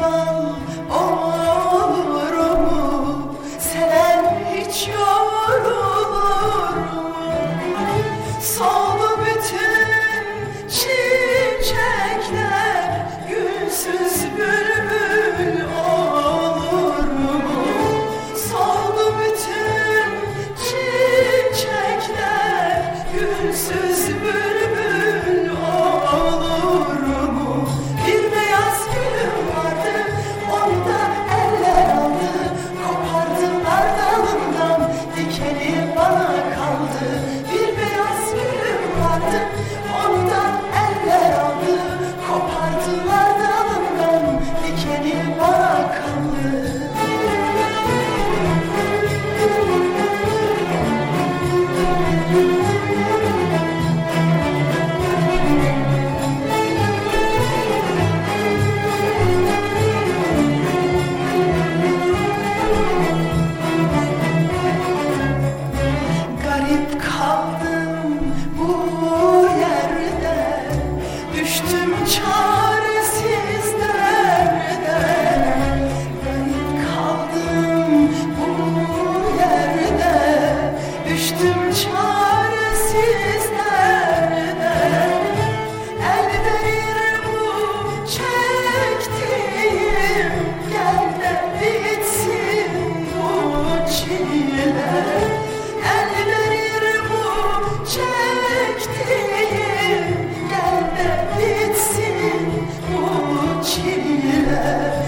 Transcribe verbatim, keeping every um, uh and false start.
divan olur mu? Seven hiç yorulur mu? Soldu bütün çiçekler, gülsüz bülbül olur mu? Soldu bütün çiçekler, gülsüz bülbül olur mu? Bir beyaz gülüm vardı, onu da eller aldı, kopardılar dalından, dikeni bana kaldı. Bir beyaz gülüm vardı, onu da eller aldı, kopardılar dalından, dikeni bana kaldı. Garip kaldım bu yerde, düştüm çaresiz derde. Garip kaldım bu yerde, düştüm çaresiz derde. El verir bu çektiğim, gel de bitsin bu çile. El verir bu çektiğim, gel de bitsin bu çile.